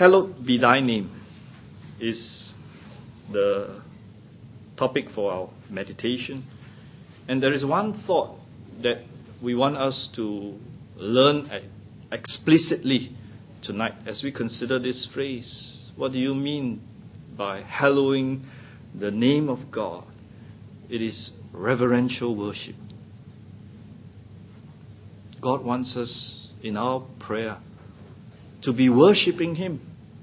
Hallowed be thy name is the topic for our meditation. And there is one thought that we want us to learn explicitly tonight as we consider this phrase. What do you mean by hallowing the name of God? It is reverential worship. God wants us in our prayer to be worshipping Him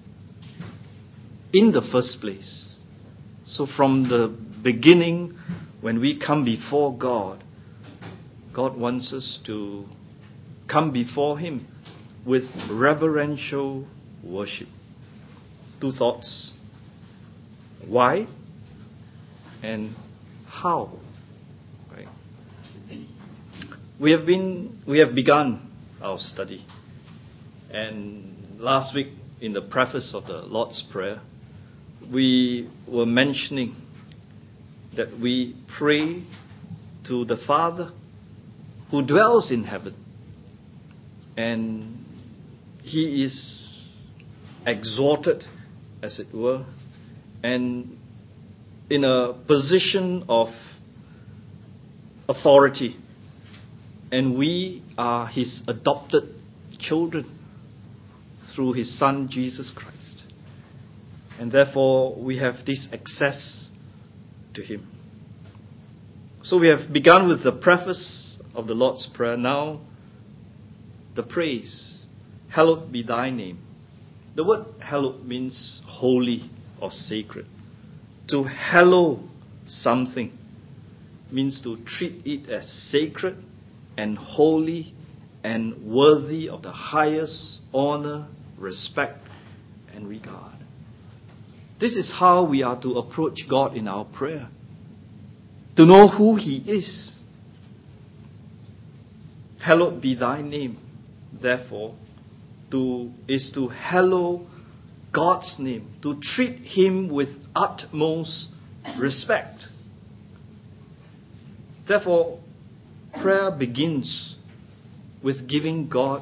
in the first place. So from the beginning, when we come before God, God wants us to come before Him with reverential worship. Two thoughts. Why and how? Right? We have begun our study. And last week, in the preface of the Lord's Prayer, we were mentioning that we pray to the Father who dwells in heaven. And He is exalted, as it were, and in a position of authority. And we are His adopted children through His Son, Jesus Christ. And therefore, we have this access to Him. So we have begun with the preface of the Lord's Prayer. Now, the praise. Hallowed be thy name. The word hallowed means holy or sacred. To hallow something means to treat it as sacred and holy and worthy of the highest honor, respect, and regard. This is how we are to approach God in our prayer. To know who He is. Hallowed be thy name, therefore, is to hallow God's name, to treat Him with utmost respect. Therefore, prayer begins with giving God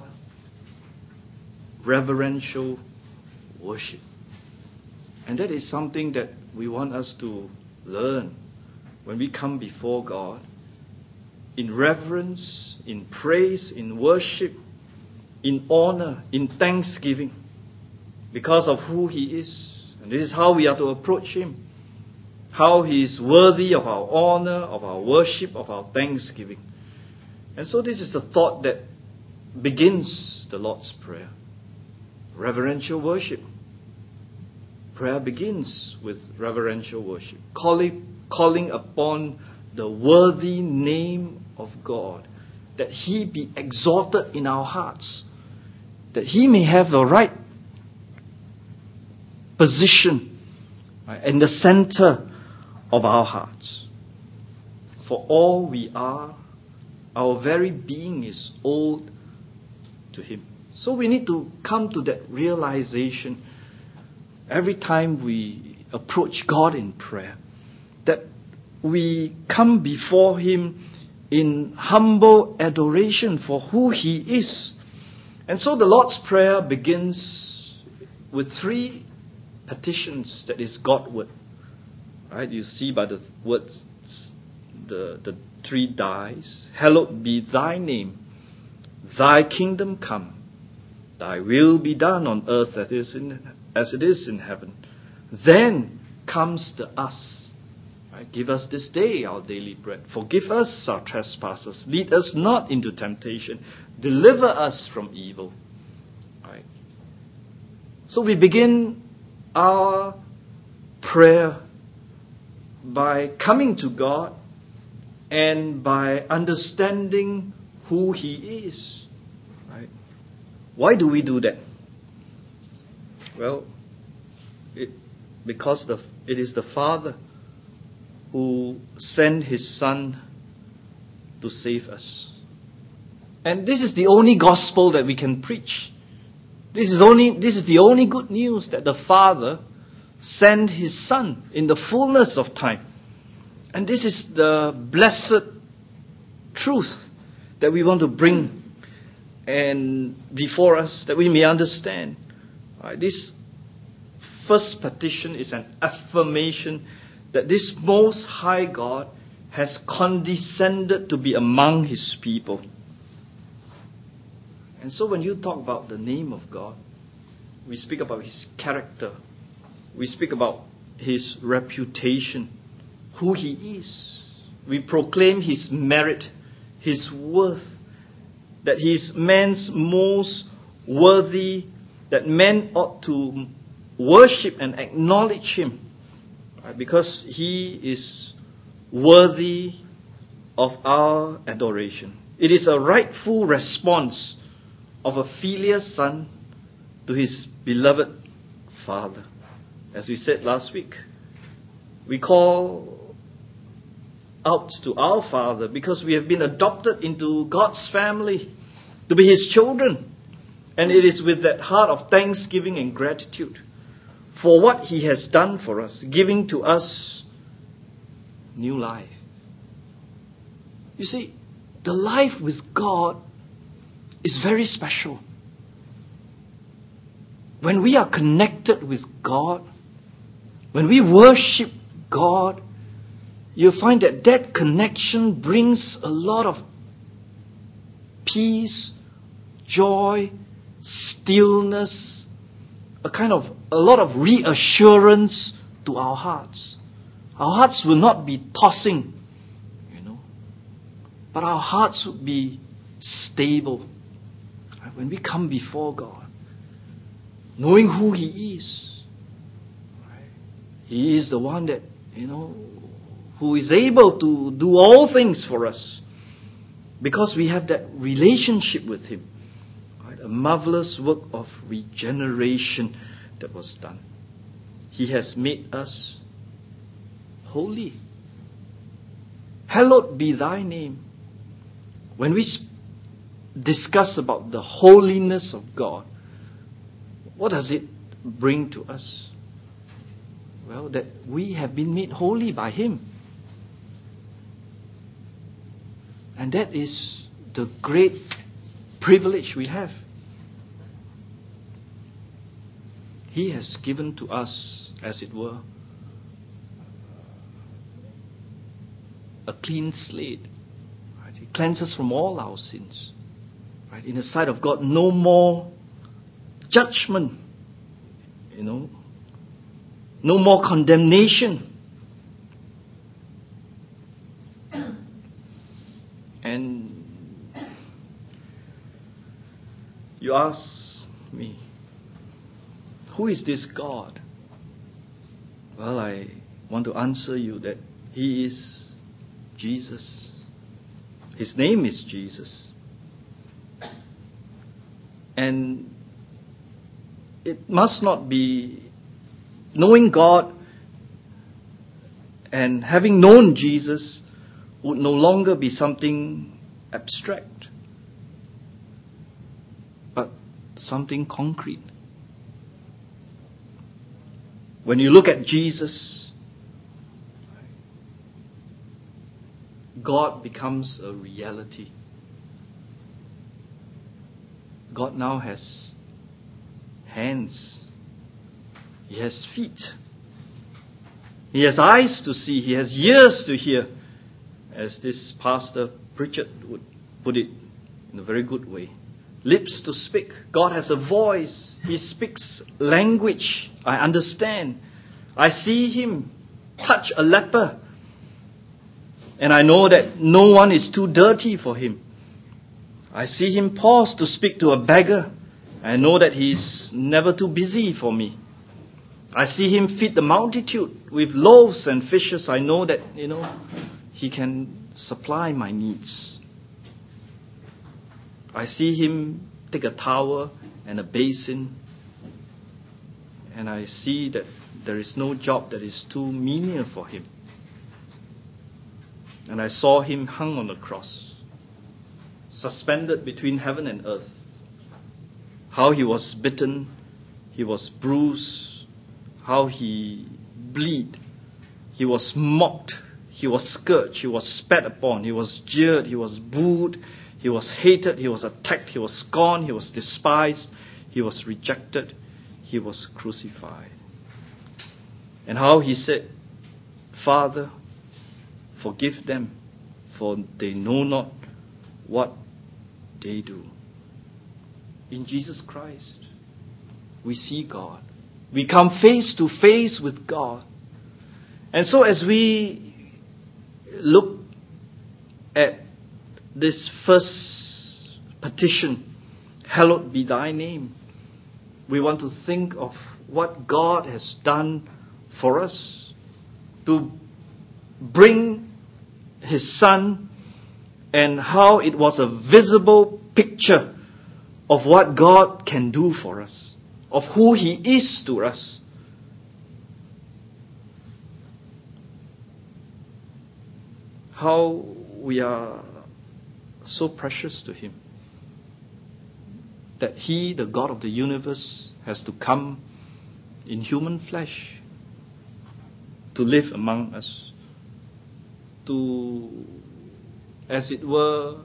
reverential worship. And that is something that we want us to learn when we come before God in reverence, in praise, in worship, in honor, in thanksgiving, because of who He is. And this is how we are to approach Him. How He is worthy of our honor, of our worship, of our thanksgiving. And so this is the thought that begins the Lord's Prayer. Reverential worship. Prayer begins with reverential worship. Calling upon the worthy name of God. That He be exalted in our hearts. That He may have the right position in the center of our hearts. For all we are, our very being is owed to Him. So we need to come to that realization every time we approach God in prayer, that we come before Him in humble adoration for who He is. And so the Lord's Prayer begins with three petitions that is Godward. Right? You see by the words, the three dies. Hallowed be thy name. Thy kingdom come. Thy will be done on earth as it is in heaven. Then comes the us. Right? Give us this day our daily bread. Forgive us our trespasses. Lead us not into temptation. Deliver us from evil. Right? So we begin our prayer by coming to God and by understanding who He is. Right? Why do we do that? Well, because it is the Father who sent His Son to save us. And this is the only gospel that we can preach. This is the only good news, that the Father sent His Son in the fullness of time. And this is the blessed truth that we want to bring and before us, that we may understand. Right? This first petition is an affirmation that this Most High God has condescended to be among His people. And so when you talk about the name of God, we speak about His character. We speak about His reputation, who He is. We proclaim His merit, His worth, that He is man's most worthy, that men ought to worship and acknowledge Him, right? Because He is worthy of our adoration. It is a rightful response of a filial son to his beloved Father. As we said last week, we call out to our Father because we have been adopted into God's family to be His children. And it is with that heart of thanksgiving and gratitude for what He has done for us, giving to us new life. You see, the life with God is very special. When we are connected with God, when we worship God, you'll find that that connection brings a lot of peace, joy, stillness, a lot of reassurance to our hearts. Our hearts will not be tossing, but our hearts will be stable. When we come before God, knowing who He is, He is the one that, who is able to do all things for us because we have that relationship with Him. A marvelous work of regeneration that was done. He has made us holy. Hallowed be Thy name. When we discuss about the holiness of God, what does it bring to us? Well, that we have been made holy by Him. And that is the great privilege we have. He has given to us, as it were, a clean slate. Right? He cleanses from all our sins. Right? In the sight of God, no more judgment. No more condemnation. And you ask me, who is this God? Well, I want to answer you that He is Jesus. His name is Jesus. And it must not be knowing God and having known Jesus would no longer be something abstract, but something concrete. When you look at Jesus, God becomes a reality. God now has hands. He has feet. He has eyes to see. He has ears to hear. As this pastor Pritchard would put it in a very good way. Lips to speak. God has a voice. He speaks language. I understand. I see Him touch a leper. And I know that no one is too dirty for Him. I see Him pause to speak to a beggar. I know that He's never too busy for me. I see Him feed the multitude with loaves and fishes. I know that, He can supply my needs. I see Him take a towel and a basin, and I see that there is no job that is too menial for Him. And I saw Him hung on the cross, suspended between heaven and earth. How He was bitten, He was bruised, how He bled, He was mocked, He was scourged, He was spat upon, He was jeered, He was booed, He was hated, He was attacked, He was scorned, He was despised, He was rejected, He was crucified. And how he said, Father, forgive them, for they know not what they do. In Jesus Christ, we see God. We come face to face with God. And so as we look at this first petition, hallowed be thy name, we want to think of what God has done for us to bring His Son, and how it was a visible picture of what God can do for us, of who He is to us. How we are so precious to Him, that He, the God of the universe, has to come in human flesh to live among us, to, as it were,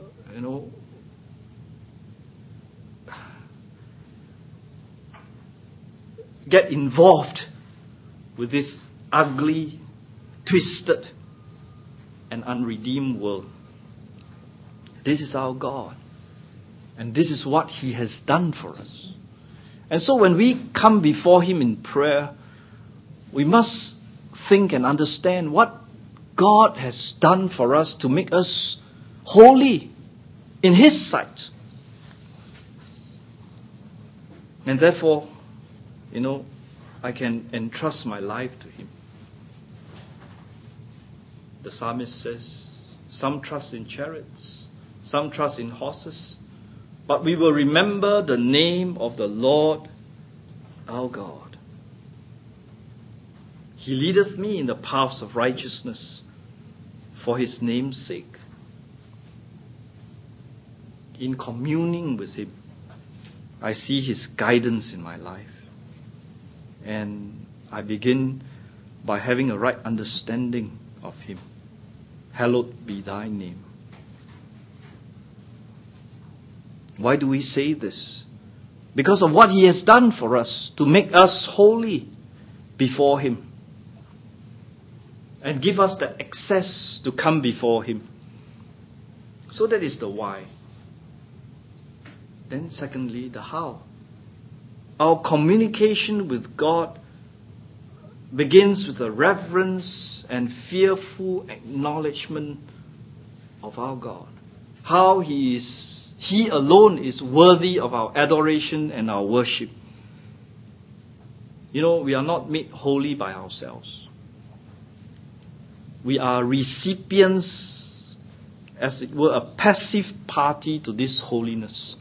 get involved with this ugly, twisted, and unredeemed world. This is our God. And this is what He has done for us. And so when we come before Him in prayer, we must think and understand what God has done for us to make us holy in His sight. And therefore, I can entrust my life to Him. The psalmist says, some trust in chariots, some trust in horses, but we will remember the name of the Lord our God. He leadeth me in the paths of righteousness for His name's sake. In communing with Him, I see His guidance in my life. And I begin by having a right understanding of Him. Hallowed be thy name. Why do we say this? Because of what He has done for us to make us holy before Him and give us the access to come before Him. So that is the why. Then secondly, the how. Our communication with God begins with a reverence and fearful acknowledgement of our God. How He alone is worthy of our adoration and our worship. We are not made holy by ourselves. We are recipients, as it were, a passive party to this holiness.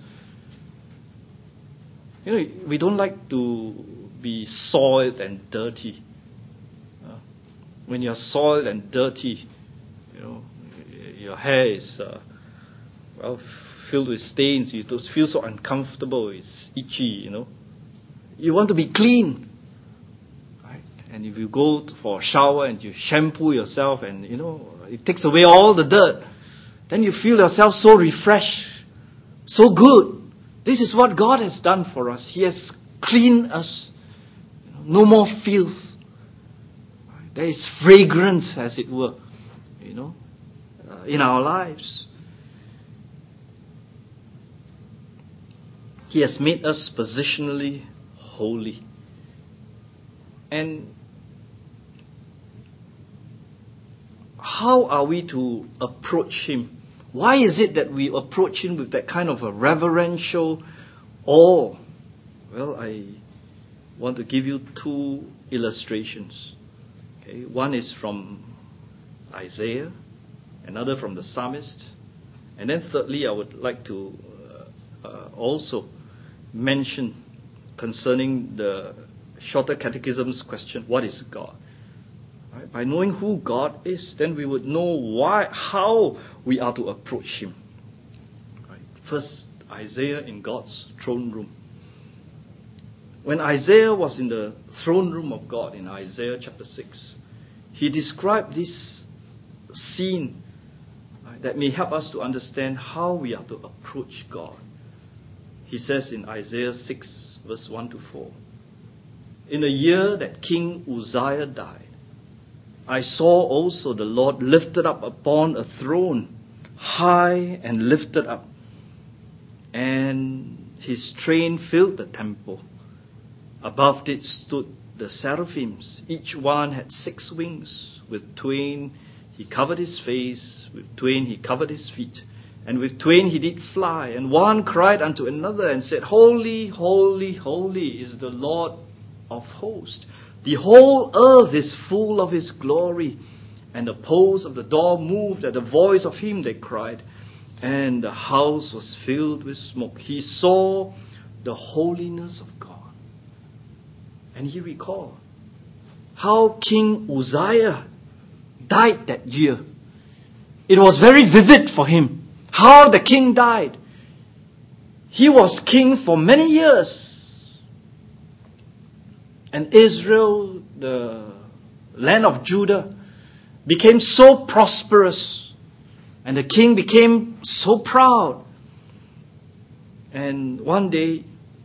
We don't like to be soiled and dirty. When you're soiled and dirty, your hair is filled with stains. You feel so uncomfortable. It's itchy. You want to be clean, right? And if you go for a shower and you shampoo yourself, and it takes away all the dirt, then you feel yourself so refreshed, so good. This is what God has done for us. He has cleaned us. No more filth. There is fragrance, as it were, in our lives. He has made us positionally holy. And how are we to approach Him? Why is it that we approach Him with that kind of a reverential awe? Well, I want to give you two illustrations. Okay? One is from Isaiah, another from the psalmist, and then thirdly, I would like to also mention concerning the Shorter Catechism's question, what is God? Right? By knowing who God is, then we would know how we are to approach Him. Right? First, Isaiah in God's throne room. When Isaiah was in the throne room of God in Isaiah chapter 6, he described this scene, right, that may help us to understand how we are to approach God. He says in Isaiah 6, verse 1 to 4, in the year that King Uzziah died, I saw also the Lord lifted up upon a throne, high and lifted up, and his train filled the temple. Above it stood the seraphims. Each one had 6 wings. With twain he covered his face, with twain he covered his feet, and with twain he did fly. And one cried unto another and said, Holy, holy, holy is the Lord of hosts. The whole earth is full of his glory. And the posts of the door moved at the voice of him that cried, and the house was filled with smoke. He saw the holiness of God. And he recalled how King Uzziah died that year. It was very vivid for him how the king died. He was king for many years. And Israel, the land of Judah, became so prosperous. And the king became so proud. And one day,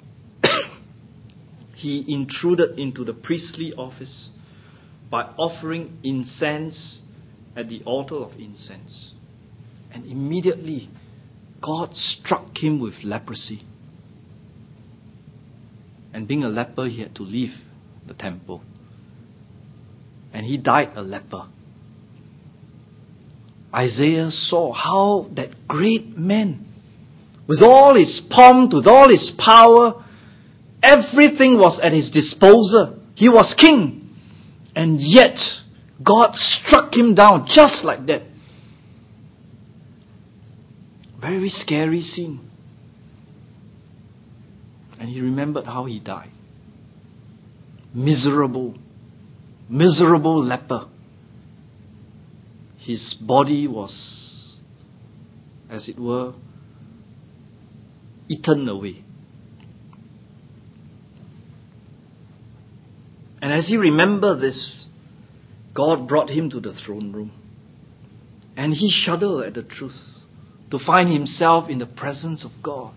he intruded into the priestly office by offering incense at the altar of incense. And immediately, God struck him with leprosy. And being a leper, he had to leave the temple. And he died a leper. Isaiah saw how that great man, with all his pomp, with all his power, everything was at his disposal. He was king. And yet, God struck him down just like that. Very scary scene. And he remembered how he died. Miserable leper. His body was, as it were, eaten away. And as he remembered this, God brought him to the throne room. And he shuddered at the truth to find himself in the presence of God.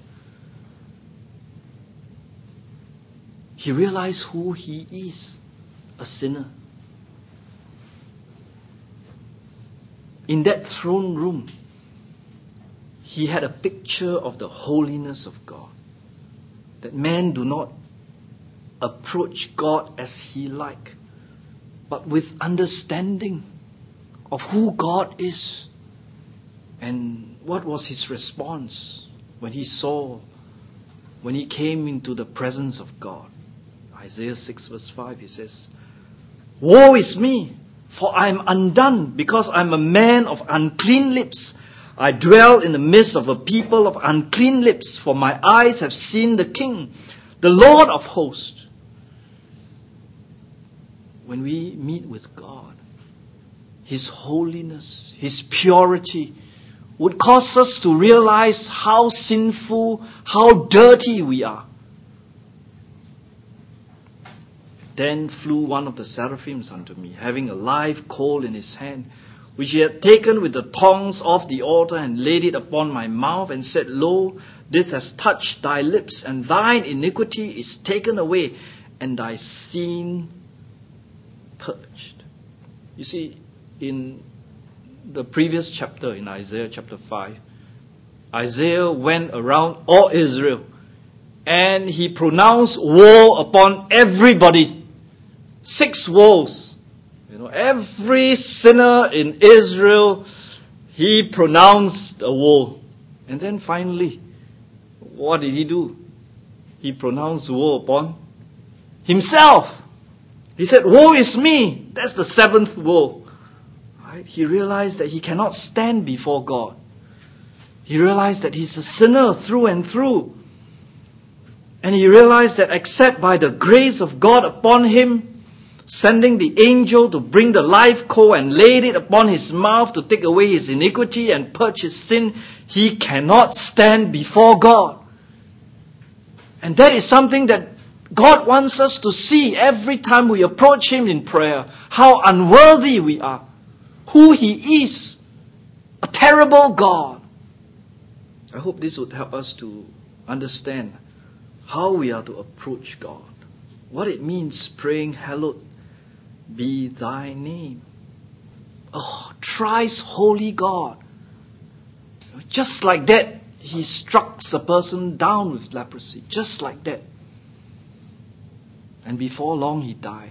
He realized who he is, a sinner. In that throne room, he had a picture of the holiness of God. That men do not approach God as he like, but with understanding of who God is. And what was his response when he came into the presence of God? Isaiah 6 verse 5, he says, Woe is me, for I am undone, because I am a man of unclean lips. I dwell in the midst of a people of unclean lips, for my eyes have seen the King, the Lord of hosts. When we meet with God, His holiness, His purity would cause us to realize how sinful, how dirty we are. Then flew one of the seraphims unto me, having a live coal in his hand, which he had taken with the tongs off the altar, and laid it upon my mouth, and said, Lo, this has touched thy lips, and thine iniquity is taken away, and thy sin purged. You see, in the previous chapter, in Isaiah chapter 5, Isaiah went around all Israel, and he pronounced woe upon everybody. 6 woes. Every sinner in Israel, he pronounced a woe. And then finally, what did he do? He pronounced woe upon himself. He said, Woe is me. That's the 7th woe. Right? He realized that he cannot stand before God. He realized that he's a sinner through and through. And he realized that except by the grace of God upon him, sending the angel to bring the live coal and laid it upon his mouth to take away his iniquity and purge his sin, he cannot stand before God. And that is something that God wants us to see every time we approach Him in prayer. How unworthy we are. Who He is. A terrible God. I hope this would help us to understand how we are to approach God. what it means praying, hallowed be thy name. Oh, thrice holy God. Just like that, he struck a person down with leprosy. Just like that. And before long, he died.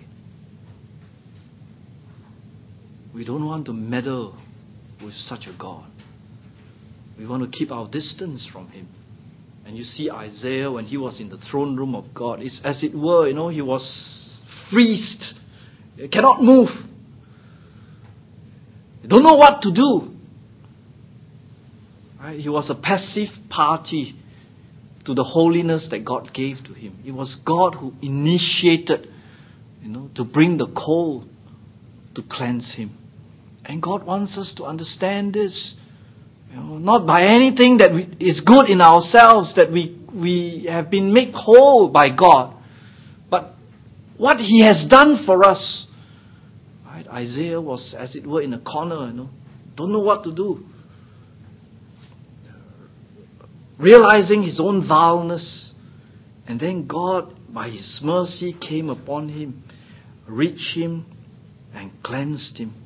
We don't want to meddle with such a God. We want to keep our distance from him. And you see Isaiah, when he was in the throne room of God, it's as it were, he was freezed. He cannot move. He don't know what to do. Right? He was a passive party to the holiness that God gave to him. It was God who initiated, to bring the cold to cleanse him. And God wants us to understand this. Not by anything that is good in ourselves that we have been made whole by God, but what he has done for us. Right? Isaiah was, as it were, in a corner, don't know what to do. Realizing his own vileness. And then God, by his mercy, came upon him, reached him, and cleansed him.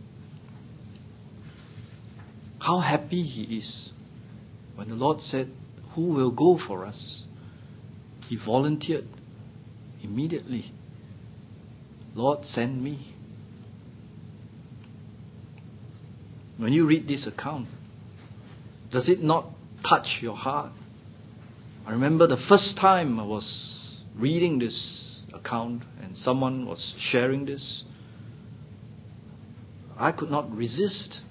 How happy he is when the Lord said, who will go for us? He volunteered immediately. Lord, send me. When you read this account, does it not touch your heart? I remember the first time I was reading this account and someone was sharing this. I could not resist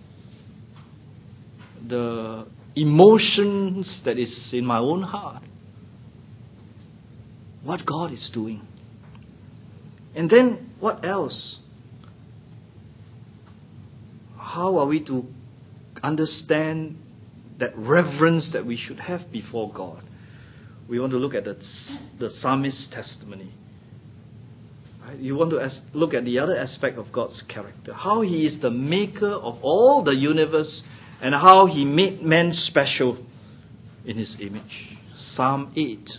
the emotions that is in my own heart. What God is doing. And then what else? How are we to understand that reverence that we should have before God? We want to look at the psalmist's testimony. Right? You want to look at the other aspect of God's character. How he is the maker of all the universe and how he made man special in his image. Psalm 8.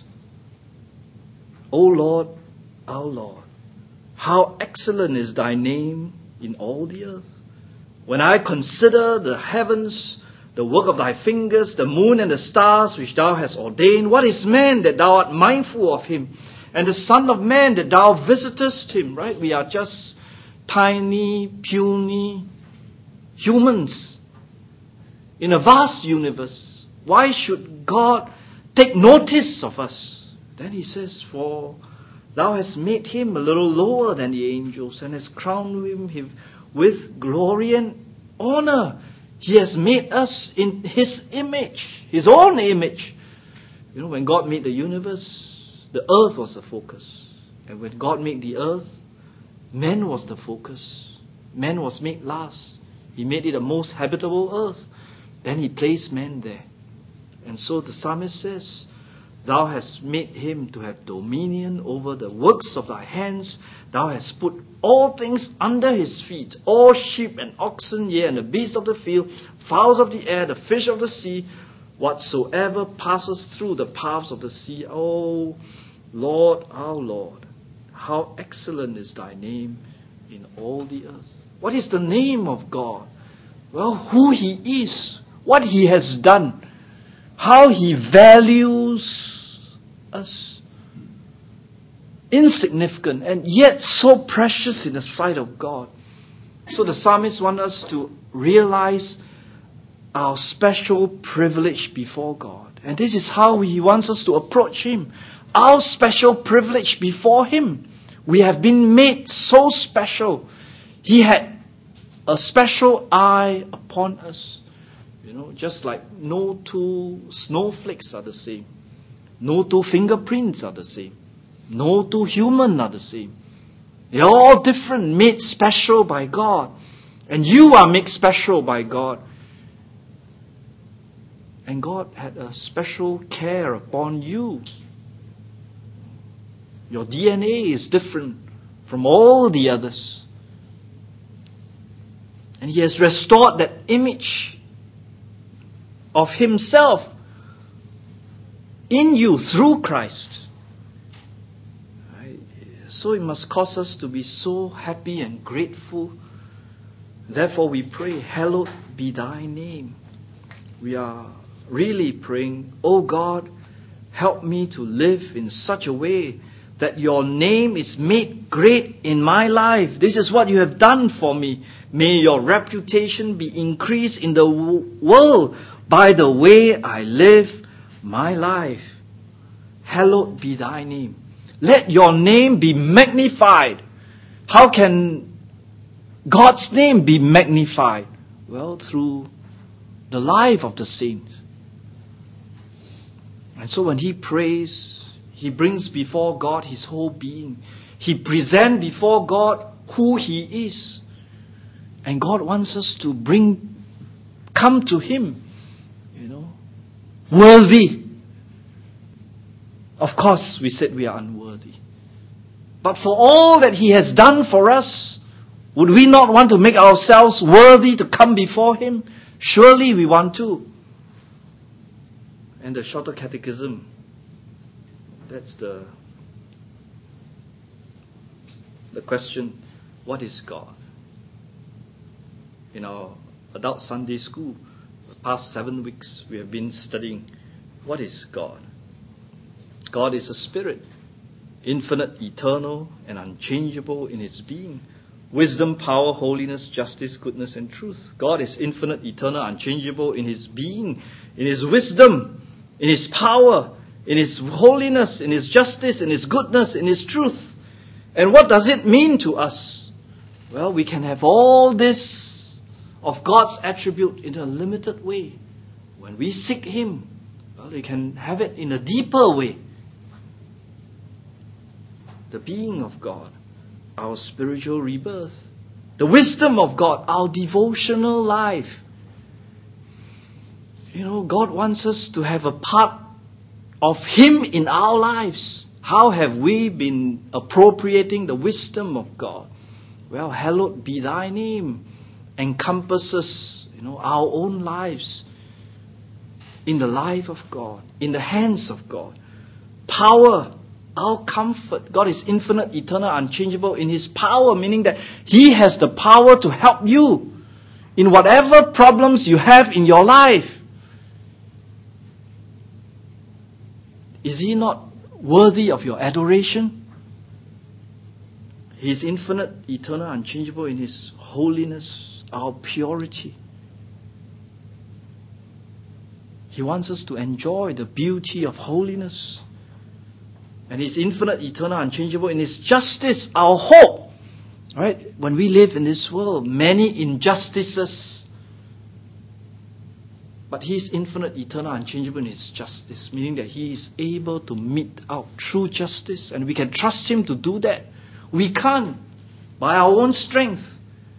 O Lord, our Lord, how excellent is thy name in all the earth. When I consider the heavens, the work of thy fingers, the moon and the stars which thou hast ordained, what is man that thou art mindful of him? And the son of man that thou visitest him, right? We are just tiny, puny humans in a vast universe. Why should God take notice of us? Then he says, for thou hast made him a little lower than the angels and hast crowned him with glory and honor. He has made us in his image, his own image. When God made the universe, the earth was the focus. And when God made the earth, man was the focus. Man was made last. He made it the most habitable earth. Then he placed man there. And so the psalmist says, thou hast made him to have dominion over the works of thy hands. Thou hast put all things under his feet, all sheep and oxen, yea, and the beasts of the field, fowls of the air, the fish of the sea, whatsoever passes through the paths of the sea. O Lord, our Lord, how excellent is thy name in all the earth. What is the name of God? Well, who he is, what he has done, how he values us. Insignificant and yet so precious in the sight of God. So the psalmist wants us to realize our special privilege before God. And this is how he wants us to approach him. Our special privilege before him. We have been made so special. He had a special eye upon us. Just like no two snowflakes are the same. No two fingerprints are the same. No two humans are the same. They're all different, made special by God. And you are made special by God. And God had a special care upon you. Your DNA is different from all the others. And He has restored that image of Himself in you through Christ. So it must cause us to be so happy and grateful. Therefore we pray, hallowed be thy name. We are really praying, oh God, help me to live in such a way that your name is made great in my life. This is what you have done for me. May your reputation be increased in the world by the way I live my life. Hallowed be thy name. Let your name be magnified. How can God's name be magnified? Well, through the life of the saints. And so when he prays, he brings before God his whole being. He presents before God who he is. And God wants us to come to him, worthy. Of course, we said we are unworthy. But for all that he has done for us, would we not want to make ourselves worthy to come before him? Surely we want to. And the Shorter Catechism, that's the question, what is God? In our adult Sunday school, the past 7 weeks, we have been studying, what is God? God is a spirit, infinite, eternal, and unchangeable in his being. Wisdom, power, holiness, justice, goodness, and truth. God is infinite, eternal, unchangeable in his being, in his wisdom, in his power, in his holiness, in his justice, in his goodness, in his truth. And what does it mean to us? Well, we can have all this of God's attribute in a limited way. When we seek him, well, we can have it in a deeper way. The being of God, our spiritual rebirth. The wisdom of God, our devotional life. God wants us to have a part of him in our lives. How have we been appropriating the wisdom of God? Well, hallowed be thy name encompasses, our own lives in the life of God, in the hands of God. Power, our comfort. God is infinite, eternal, unchangeable in his power, meaning that he has the power to help you in whatever problems you have in your life. Is he not worthy of your adoration? He is infinite, eternal, unchangeable in his holiness, our purity. He wants us to enjoy the beauty of holiness. And he's infinite, eternal, unchangeable in his justice, our hope. Right? When we live in this world, many injustices. But he is infinite, eternal, unchangeable in his justice, meaning that he is able to mete out true justice, and we can trust him to do that. We can't by our own strength.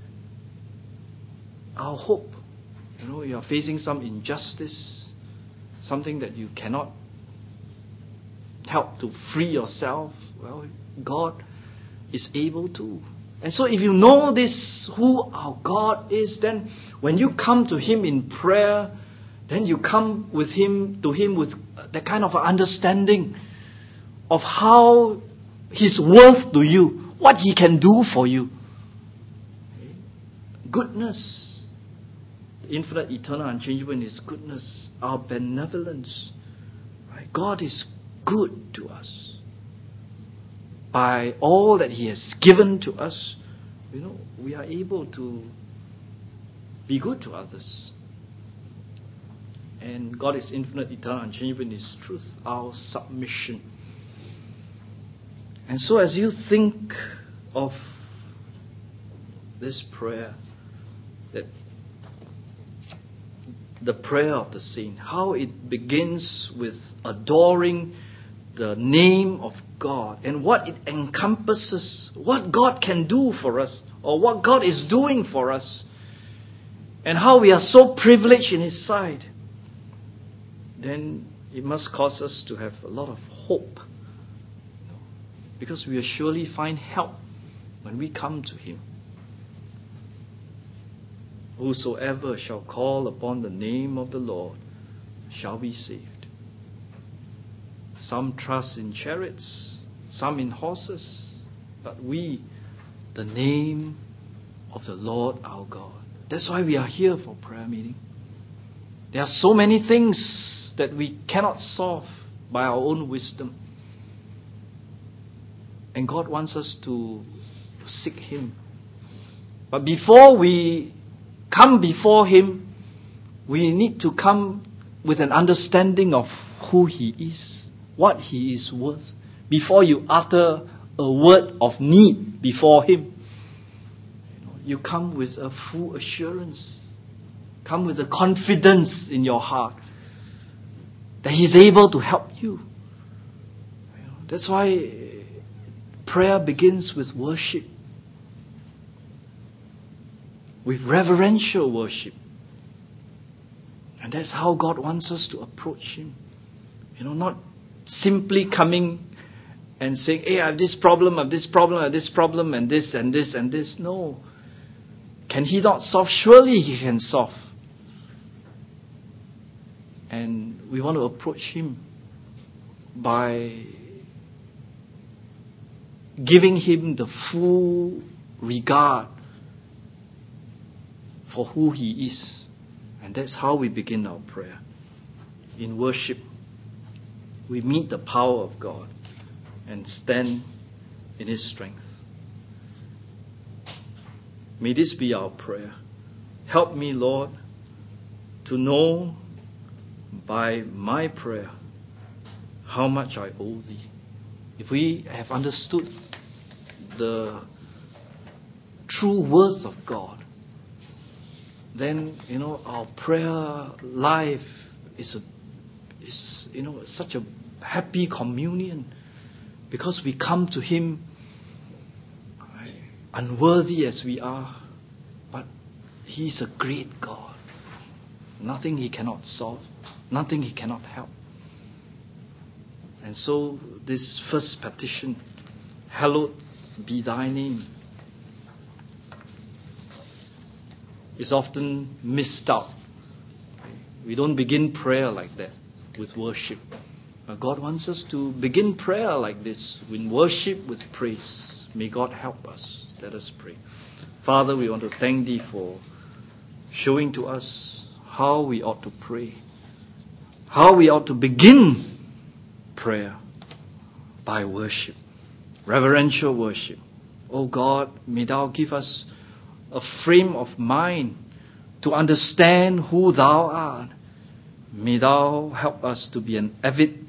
Our hope. You are facing some injustice, something that you cannot help to free yourself. Well, God is able to. And so if you know this, who our God is, then when you come to him in prayer, then you come to him with that kind of understanding of how his worth to you, what he can do for you. Goodness, infinite, eternal, unchangeable in his goodness, our benevolence. Right? God is good to us. By all that he has given to us, we are able to be good to others. And God is infinite, eternal, unchangeable in his truth, our submission. And so as you think of this prayer, that the prayer of the saint, how it begins with adoring the name of God and what it encompasses, what God can do for us, or what God is doing for us, and how we are so privileged in his sight, then it must cause us to have a lot of hope. Because we will surely find help when we come to him. Whosoever shall call upon the name of the Lord shall be saved. Some trust in chariots, some in horses, but we, the name of the Lord our God. That's why we are here for prayer meeting. There are so many things that we cannot solve by our own wisdom. And God wants us to seek Him. But before we come before Him, we need to come with an understanding of who He is, what He is worth, before you utter a word of need before Him. You come with a full assurance. Come with a confidence in your heart that He's able to help you. That's why prayer begins with worship. With reverential worship. And that's how God wants us to approach Him. Not simply coming and saying, hey, I have this problem, I have this problem, I have this problem, and this, and this, and this. No. Can He not solve? Surely He can solve. And we want to approach Him by giving Him the full regard for who He is. And that's how we begin our prayer. In worship, we meet the power of God and stand in His strength. May this be our prayer. Help me, Lord, to know by my prayer how much I owe Thee. If we have understood the true worth of God, then our prayer life is such a happy communion, because we come to Him unworthy as we are, but He is a great God. Nothing He cannot solve, nothing He cannot help. And so this first petition, hallowed be Thy name, is often missed out. We don't begin prayer like that, with worship. But God wants us to begin prayer like this, in worship with praise. May God help us. Let us pray. Father, we want to thank Thee for showing to us how we ought to pray, how we ought to begin prayer by worship, reverential worship. Oh God, may Thou give us a frame of mind to understand who Thou art. May Thou help us to be an avid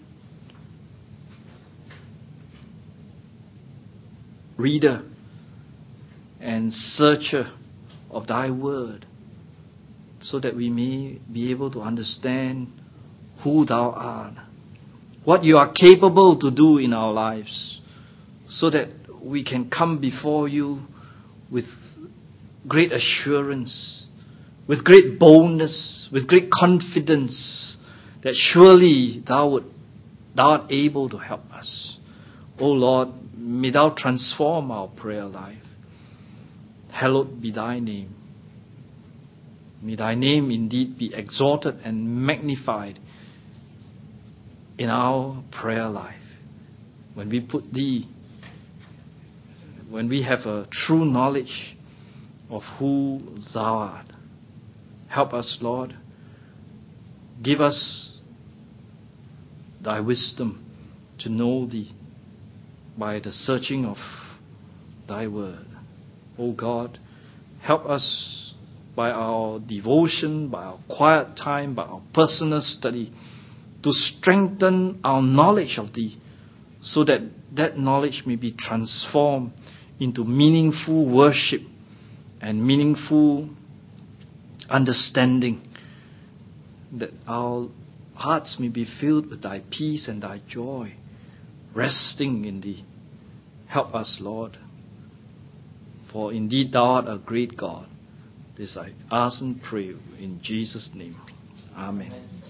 reader and searcher of Thy word, so that we may be able to understand who Thou art, what You are capable to do in our lives, so that we can come before You with great assurance, with great boldness, with great confidence that surely Thou art able to help us. O Lord, may Thou transform our prayer life. Hallowed be Thy name. May Thy name indeed be exalted and magnified in our prayer life. When we put Thee, when we have a true knowledge of who Thou art. Help us, Lord. Give us Thy wisdom to know Thee by the searching of Thy word. O God, help us by our devotion, by our quiet time, by our personal study, to strengthen our knowledge of Thee, so that that knowledge may be transformed into meaningful worship and meaningful understanding, that our hearts may be filled with Thy peace and Thy joy, resting in Thee. Help us, Lord, for indeed Thou art a great God. This I ask and pray in Jesus' name. Amen.